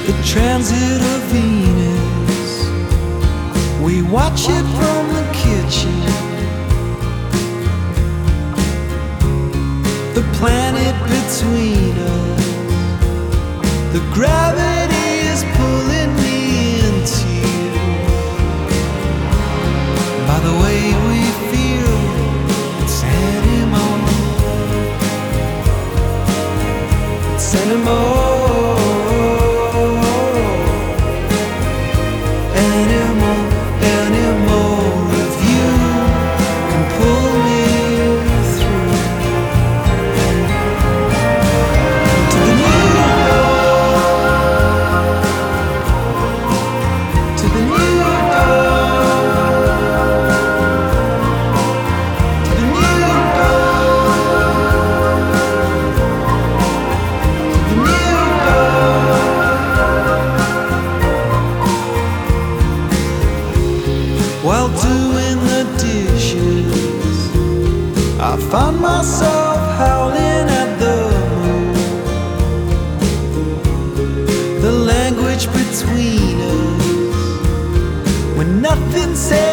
the transit of Venus. We watch it from the kitchen. The planet between us, the gravity is pulling me into you. By the way we feel, it's animal. It's animal. While doing the dishes, I found myself howling at the moon. The language between us, when nothing said